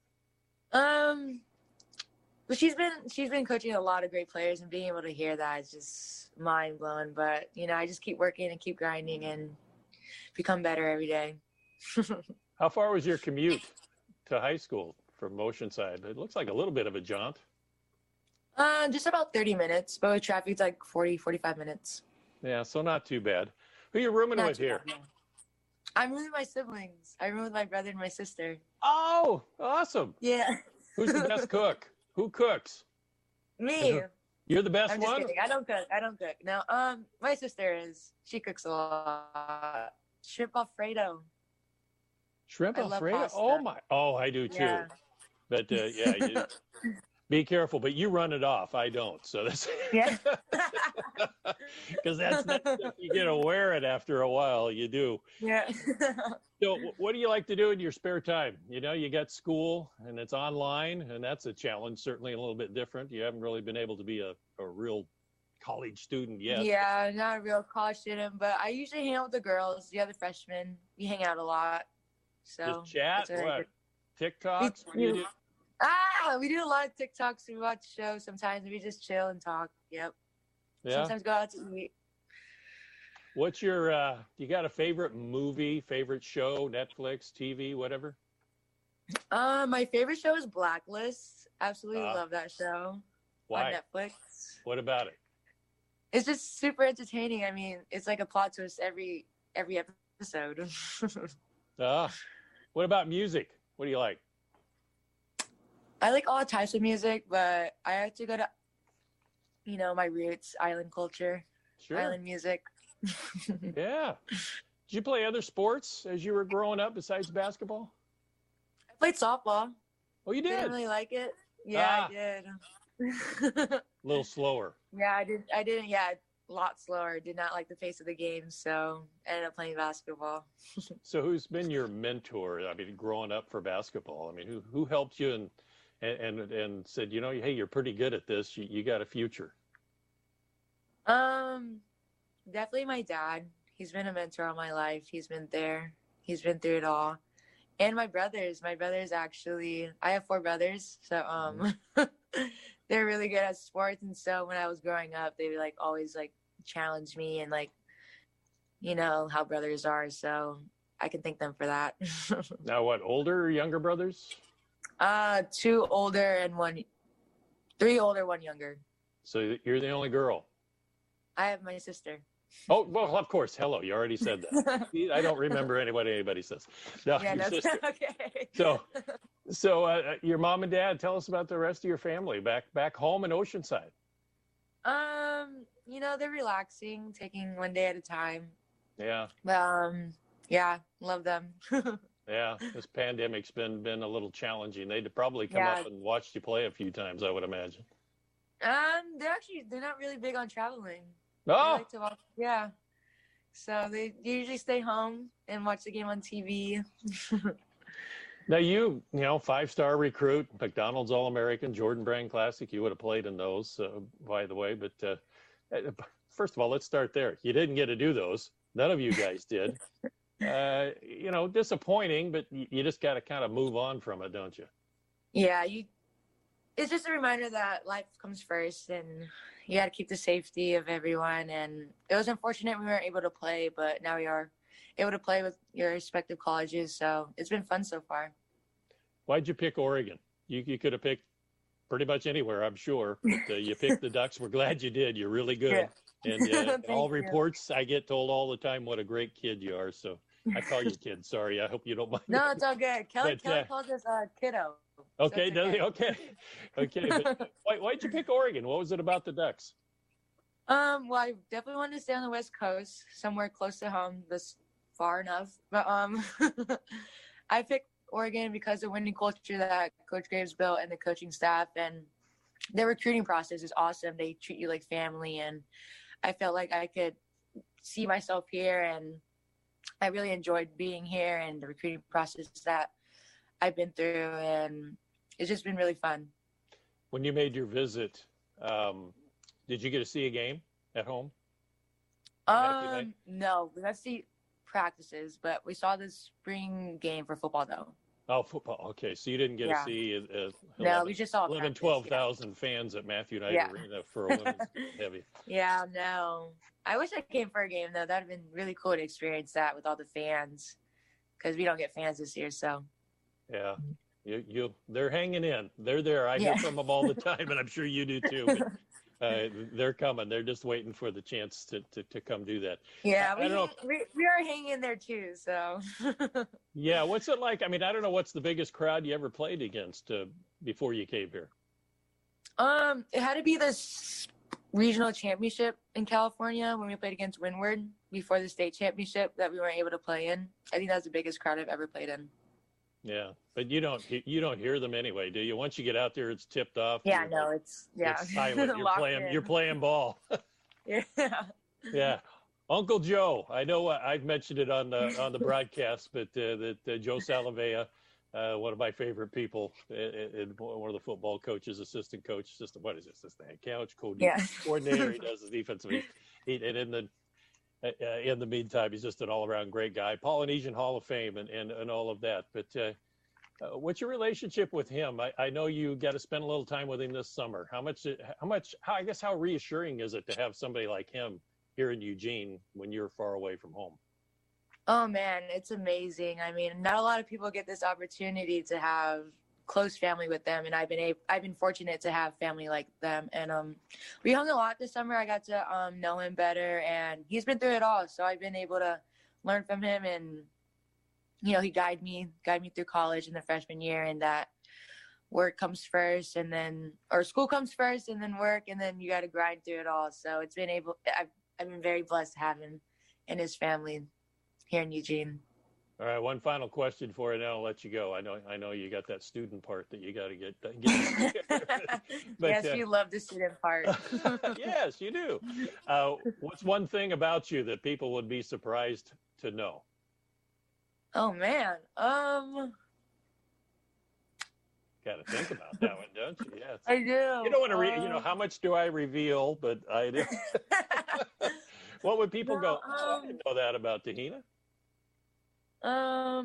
But she's been coaching a lot of great players, and being able to hear that is just mind blowing. But I just keep working and keep grinding and become better every day. How far was your commute to high school from Oceanside? It looks like a little bit of a jaunt. Just about 30 minutes, but with traffic, it's like 40, 45 minutes. Yeah, so not too bad. Who are you rooming with here? Bad, no. I'm rooming with my siblings. I room with my brother and my sister. Oh, awesome. Yeah. Who's the best cook? Who cooks? Me. You're the best I'm just one? kidding. I don't cook. No, my sister is. She cooks a lot. Shrimp Alfredo. Shrimp Alfredo? Oh, my. Oh, I do too. Yeah. But, be careful, but you run it off. I don't. So that's because that's not stuff you get to wear it after a while. You do. Yeah. So what do you like to do in your spare time? You got school and it's online, and that's a challenge, certainly a little bit different. You haven't really been able to be a real college student yet. Yeah, not a real college student, but I usually hang out with the girls, the other freshmen. We hang out a lot. So just chat? What? TikToks? What do you do? We do a lot of TikToks. We watch shows sometimes. We just chill and talk. Yep. Yeah. Sometimes go out to eat. What's your, you got a favorite movie, favorite show, Netflix, TV, whatever? My favorite show is Blacklist. Absolutely love that show. Why? On Netflix. What about it? It's just super entertaining. I mean, it's like a plot twist every episode. What about music? What do you like? I like all types of music, but I have to go to, my roots, island culture, island music. Yeah. Did you play other sports as you were growing up besides basketball? I played softball. Oh, you did? Didn't really like it. Yeah, I did. A little slower. Yeah, I didn't. Yeah, a lot slower. Did not like the pace of the game, so I ended up playing basketball. So who's been your mentor? I mean, growing up for basketball, I mean, who helped you and said, hey, you're pretty good at this. You got a future. Definitely my dad. He's been a mentor all my life. He's been there. He's been through it all. And my brothers. My brothers actually, I have 4 brothers. So, they're really good at sports. And so when I was growing up, they would always challenge me and how brothers are. So I can thank them for that. Now what, older or younger brothers? 2 older and 3 older, 1 younger. So you're the only girl? I have my sister. Oh, well, of course. Hello. You already said that. I don't remember what anybody says. No, yeah, your sister. Okay. So your mom and dad, tell us about the rest of your family back home in Oceanside. They're relaxing, taking one day at a time. Yeah. Yeah, love them. Yeah, this pandemic's been a little challenging. They'd probably come up and watched you play a few times, I would imagine. They're not really big on traveling. Oh. They like to watch, yeah. So they usually stay home and watch the game on TV. Now you 5-star recruit, McDonald's All-American, Jordan Brand Classic. You would have played in those, by the way. But first of all, let's start there. You didn't get to do those. None of you guys did. Disappointing, but you just got to kind of move on from it, don't you? Yeah, it's just a reminder that life comes first, and you got to keep the safety of everyone. And it was unfortunate we weren't able to play, but now we are able to play with your respective colleges. So it's been fun so far. Why'd you pick Oregon? You could have picked pretty much anywhere, I'm sure. But you picked the Ducks. We're glad you did. You're really good. Yeah. And all reports, I get told all the time what a great kid you are. So I call you kid. Sorry. I hope you don't mind. No, it's all good. Kelly calls us kiddo. Okay. Okay. But why'd you pick Oregon? What was it about the Ducks? Well, I definitely wanted to stay on the West Coast, somewhere close to home, this far enough. But I picked Oregon because of the winning culture that Coach Graves built and the coaching staff, and their recruiting process is awesome. They treat you like family, and I felt like I could see myself here, and I really enjoyed being here and the recruiting process that I've been through, and it's just been really fun. when you made your visit, did you get to see a game at home? No, we got to see practices, but we saw the spring game for football though. Oh, football. Okay, so you didn't get to see 11, we just saw 12,000 fans at Matthew Knight Arena for a women's heavy. Yeah, no. I wish I came for a game though. That'd have been really cool to experience that with all the fans, because we don't get fans this year. So. Yeah, they're hanging in. They're there. I hear from them all the time, and I'm sure you do too. But, they're coming. They're just waiting for the chance to come do that. Yeah, we are hanging in there too. So. Yeah, what's it like? I mean, I don't know. What's the biggest crowd you ever played against before you came here? It had to be this regional championship in California when we played against Windward before the state championship that we weren't able to play in. I think that's the biggest crowd I've ever played in. Yeah, but you don't hear them anyway, do you? Once you get out there, it's tipped off. Yeah, no, it's silent. You're playing ball. Yeah. Yeah, Uncle Joe. I know I've mentioned it on the broadcast, but that Joe Salavea, one of my favorite people, one of the football coaches, assistant coach, assistant head coach, coordinator. He does the defensive. And in the meantime, he's just an all-around great guy. Polynesian Hall of Fame and all of that. But what's your relationship with him? I know you got to spend a little time with him this summer. How reassuring is it to have somebody like him here in Eugene when you're far away from home? Oh man, it's amazing. I mean, not a lot of people get this opportunity to have close family with them, and I've been fortunate to have family like them. And we hung a lot this summer. I got to know him better, and he's been through it all, so I've been able to learn from him. And he guided me through college in the freshman year, and that work comes first, and then school comes first, and then work, and then you got to grind through it all. So I've been very blessed to have him and his family here in Eugene. All right, one final question for you, and I'll let you go. I know you got that student part that you got to get. But, yes, you love the student part. Yes, you do. What's one thing about you that people would be surprised to know? Oh man, got to think about that one, don't you? Yeah, I do. You don't want to, how much do I reveal? But I do. What would people go? Oh, I didn't know that about Tahina. I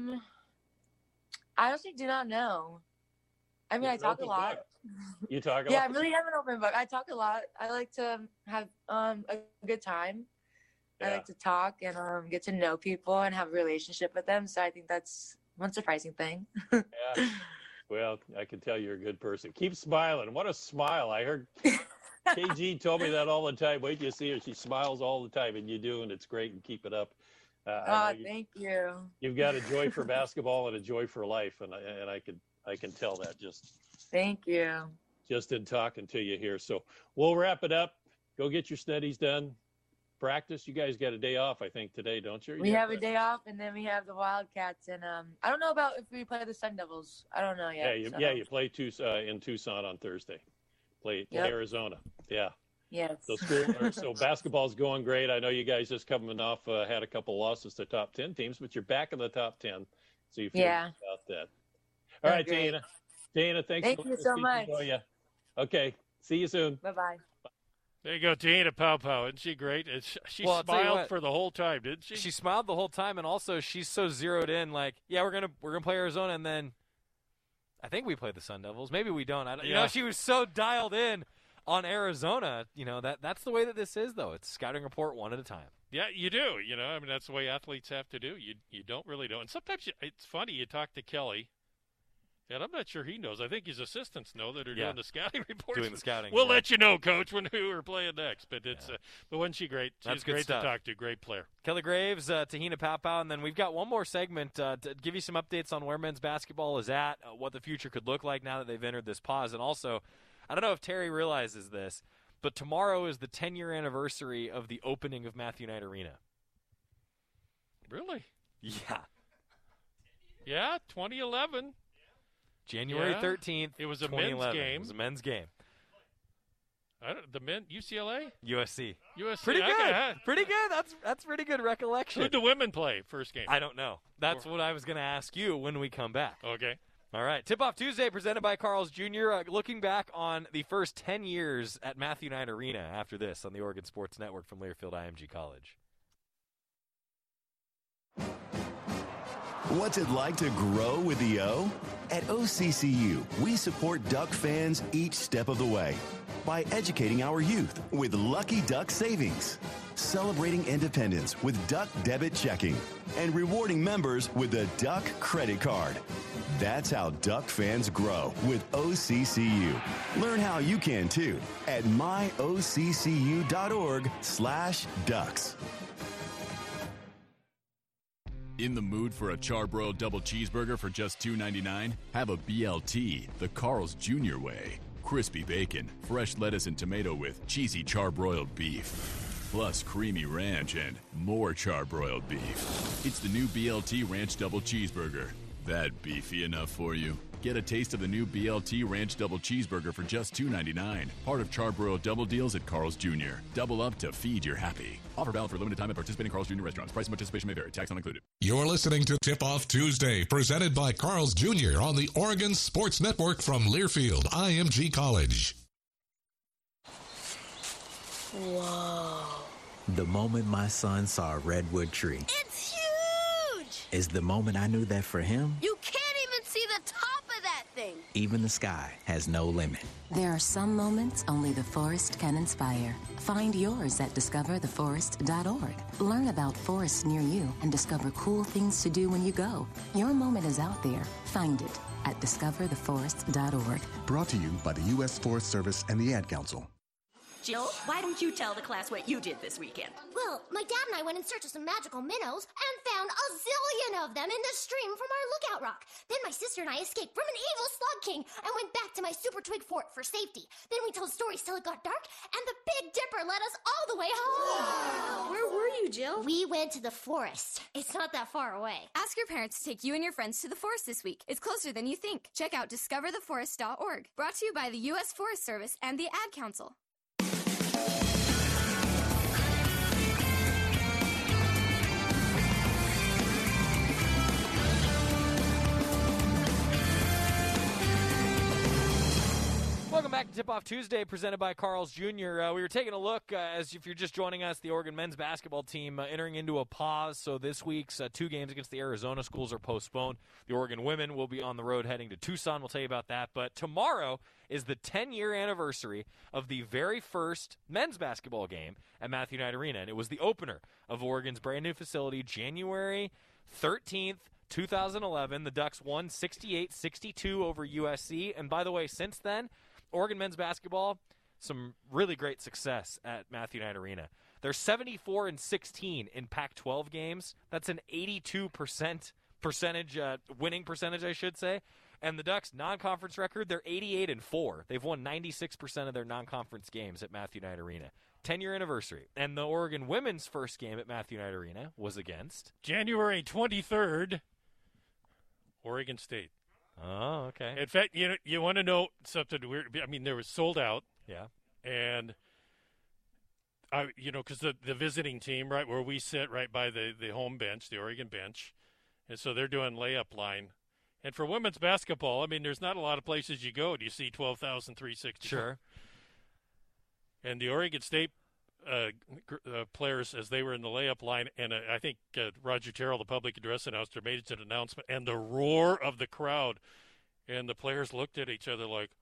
honestly do not know. I mean, I talk a lot. You talk a lot? Yeah, I really have an open book. I talk a lot. I like to have a good time. Yeah. I like to talk and get to know people and have a relationship with them. So I think that's one surprising thing. Yeah. Well, I can tell you're a good person. Keep smiling. What a smile. I heard KG told me that all the time. Wait till you see her. She smiles all the time, and you do, and it's great, and keep it up. Thank you. You've got a joy for basketball and a joy for life, and I can tell that just. Thank you. Just in talking to you here, so we'll wrap it up. Go get your studies done. Practice. You guys got a day off, I think, today, don't you? We have a day off, and then we have the Wildcats, and I don't know about if we play the Sun Devils. I don't know yet. You play in Tucson on Thursday. Play Arizona. Yeah. Yes. So basketball's going great. I know you guys just coming off had a couple losses to top 10 teams, but you're back in the top 10. So you feel good about that. All right, Dana. Dana, thank you so much. Okay. See you soon. Bye-bye. There you go, Tahina Paopao. Isn't she great? She smiled for the whole time, didn't she? She smiled the whole time, and also she's so zeroed in. Like, yeah, we're gonna play Arizona, and then I think we play the Sun Devils. Maybe we don't. She was so dialed in on Arizona. That's the way that this is, though. It's scouting report one at a time. Yeah, you do. I mean, that's the way athletes have to do. You don't really know. And sometimes it's funny. You talk to Kelly. And I'm not sure he knows. I think his assistants know that are doing the scouting reports. Doing the scouting. We'll let you know, Coach, who we're playing next. But but wasn't she great? She's great stuff to talk to. Great player. Kelly Graves, Tahina Paopao, and then we've got one more segment to give you some updates on where men's basketball is at, what the future could look like now that they've entered this pause. And also, I don't know if Terry realizes this, but tomorrow is the 10-year anniversary of the opening of Matthew Knight Arena. Really? Yeah. Yeah, 2011. January 13th. It was a men's game. It was a men's game. UCLA? USC. Pretty good. Pretty good. That's pretty good recollection. Who'd the women play first game? I don't know. That's what I was going to ask you when we come back. Okay. All right. Tip-Off Tuesday presented by Carl's Jr. Looking back on the first 10 years at Matthew Knight Arena after this on the Oregon Sports Network from Learfield IMG College. What's it like to grow with the O? At OCCU, we support Duck fans each step of the way by educating our youth with Lucky Duck Savings, celebrating independence with Duck Debit Checking, and rewarding members with the Duck Credit Card. That's how Duck fans grow with OCCU. Learn how you can too at myoccu.org/ducks. In the mood for a charbroiled double cheeseburger for just $2.99? Have a BLT, the Carl's Jr. way. Crispy bacon, fresh lettuce and tomato with cheesy charbroiled beef. Plus creamy ranch and more charbroiled beef. It's the new BLT Ranch Double Cheeseburger. That beefy enough for you? Get a taste of the new BLT Ranch Double Cheeseburger for just $2.99. Part of Charbroiled Double Deals at Carl's Jr. Double up to feed your happy. Offer valid for a limited time at participating Carl's Jr. restaurants. Price and participation may vary. Tax not included. You're listening to Tip-Off Tuesday, presented by Carl's Jr. on the Oregon Sports Network from Learfield IMG College. Whoa. The moment my son saw a redwood tree. It's huge! Is the moment I knew that for him, You can't even see the top of that thing. even the sky has no limit. There are some moments only the forest can inspire. Find yours at discovertheforest.org. Learn about forests near you and discover cool things to do when you go. Your moment is out there. Find it at discovertheforest.org. Brought to you by the U.S. Forest Service and the Ad Council. Jill, why don't you tell the class what you did this weekend? Well, my dad and I went in search of some magical minnows and found a zillion of them in the stream from our lookout rock. Then my sister and I escaped from an evil slug king and went back to my super twig fort for safety. Then we told stories till it got dark, and the Big Dipper led us all the way home. Wow. Where were you, Jill? We went to the forest. It's not that far away. Ask your parents to take you and your friends to the forest this week. It's closer than you think. Check out discovertheforest.org. Brought to you by the U.S. Forest Service and the Ad Council. Welcome back to Tip-Off Tuesday, presented by Carl's Jr. We were taking a look, as if you're just joining us, the Oregon men's basketball team entering into a pause. So this week's 2 games against the Arizona schools are postponed. The Oregon women will be on the road heading to Tucson. We'll tell you about that. But tomorrow is the 10-year anniversary of the very first men's basketball game at Matthew Knight Arena. And it was the opener of Oregon's brand new facility, January 13th, 2011. The Ducks won 68-62 over USC. And by the way, since then, Oregon men's basketball, some really great success at Matthew Knight Arena. They're 74-16 in Pac-12 games. That's an 82% winning percentage, I should say. And the Ducks' non-conference record, they're 88-4. They've won 96% of their non-conference games at Matthew Knight Arena. 10-year anniversary. And the Oregon women's first game at Matthew Knight Arena was against January 23rd, Oregon State. Oh, okay. In fact, you want to know something weird? I mean, there was sold out. Yeah. And, because the visiting team, right, where we sit right by the home bench, the Oregon bench, and so they're doing layup line. And for women's basketball, I mean, there's not a lot of places you go. Do you see 12,360? Sure. And the Oregon State players, as they were in the layup line, and I think Roger Terrell, the public address announcer, made an announcement, and the roar of the crowd, and the players looked at each other like,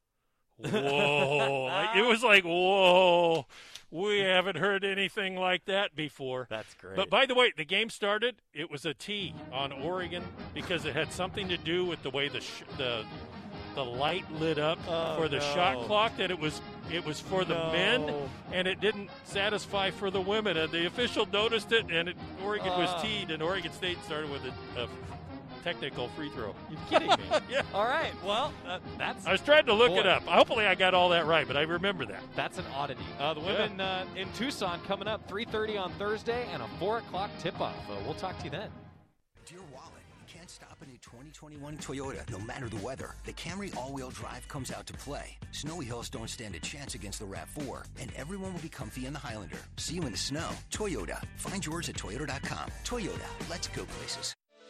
whoa. It was like, whoa, we haven't heard anything like that before. That's great. But by the way, the game started, it was a T on Oregon because it had something to do with the way the light lit up for the shot clock, that it was for the men, and it didn't satisfy for the women. And the official noticed it, and Oregon was teed, and Oregon State started with a technical free throw. You're kidding me. Yeah. All right. Well, that's... I was trying to look it up. Hopefully I got all that right, but I remember that. That's an oddity. The women in Tucson coming up 3:30 on Thursday and a 4 o'clock tip-off. We'll talk to you then. Dear Wallet, you can't stop a new 2021 Toyota no matter the weather. The Camry all-wheel drive comes out to play. Snowy hills don't stand a chance against the RAV4, and everyone will be comfy in the Highlander. See you in the snow. Toyota. Find yours at Toyota.com. Toyota. Let's go places.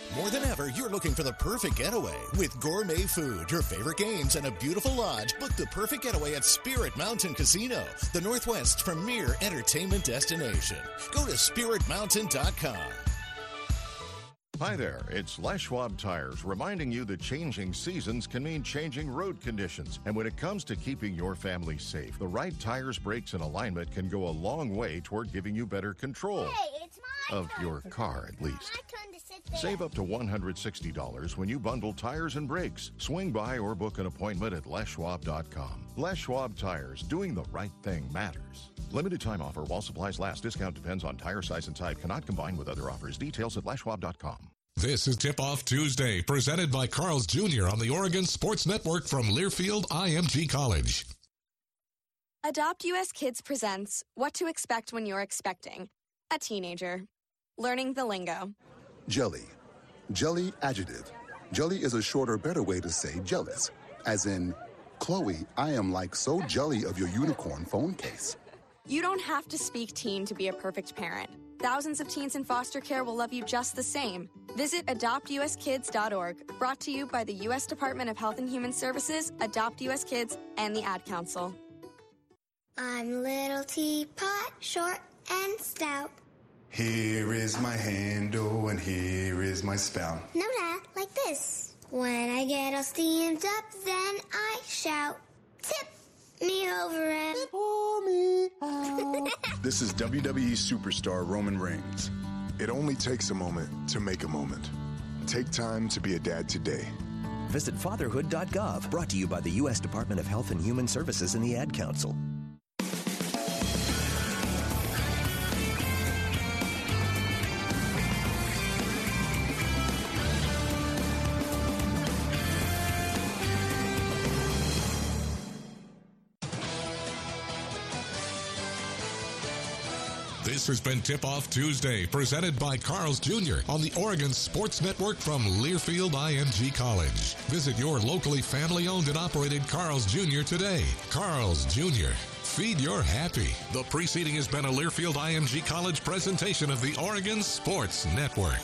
More than ever, you're looking for the perfect getaway. With gourmet food, your favorite games, and a beautiful lodge, book the perfect getaway at Spirit Mountain Casino, the Northwest's premier entertainment destination. Go to spiritmountain.com. Hi there, it's Les Schwab Tires reminding you that changing seasons can mean changing road conditions. And when it comes to keeping your family safe, the right tires, brakes, and alignment can go a long way toward giving you better control. Hey, it's my of your car, at least. My turn to sit there. Save up to $160 when you bundle tires and brakes. Swing by or book an appointment at leschwab.com. Les Schwab Tires, doing the right thing matters. Limited time offer while supplies last. Discount depends on tire size and type. Cannot combine with other offers. Details at leschwab.com. This is Tip Off Tuesday, presented by Carl's Jr. on the Oregon Sports Network from Learfield IMG College. Adopt US Kids presents What to Expect When You're Expecting a Teenager. Learning the lingo. Jelly. Jelly adjective. Jelly is a shorter, better way to say jealous. As in, Chloe, I am like so jelly of your unicorn phone case. You don't have to speak teen to be a perfect parent. Thousands of teens in foster care will love you just the same. Visit adoptuskids.org, brought to you by the U.S. Department of Health and Human Services, Adopt U.S. Kids, and the Ad Council. I'm little teapot, short and stout. Here is my handle and here is my spout. No, Dad, like this. When I get all steamed up, then I shout, tip me over and pour me out. This is WWE superstar Roman Reigns. It only takes a moment to make a moment. Take time to be a dad today. Visit fatherhood.gov, brought to you by the U.S. Department of Health and Human Services and the Ad Council. This has been Tip Off Tuesday, presented by Carl's Jr. on the Oregon Sports Network from Learfield IMG College. Visit your locally family-owned and operated Carl's Jr. today. Carl's Jr. Feed your happy. The preceding has been a Learfield IMG College presentation of the Oregon Sports Network.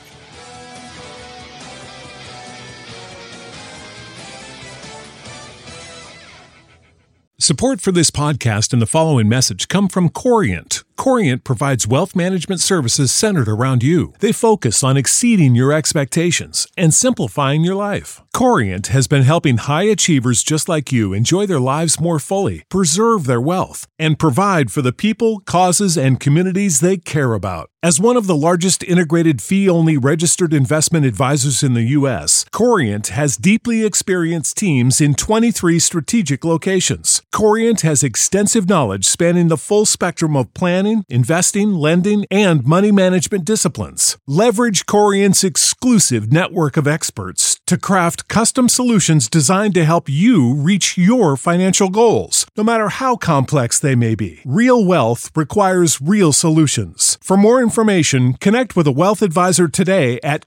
Support for this podcast and the following message come from Corient. Corient provides wealth management services centered around you. They focus on exceeding your expectations and simplifying your life. Corient has been helping high achievers just like you enjoy their lives more fully, preserve their wealth, and provide for the people, causes, and communities they care about. As one of the largest integrated fee-only registered investment advisors in the U.S., Corient has deeply experienced teams in 23 strategic locations. Corient has extensive knowledge spanning the full spectrum of planning, investing, lending, and money management disciplines. Leverage Corient's exclusive network of experts to craft custom solutions designed to help you reach your financial goals, no matter how complex they may be. Real wealth requires real solutions. For more information, connect with a wealth advisor today at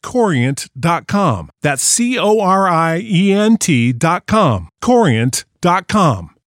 Corient.com. That's Corient.com. Corient.com.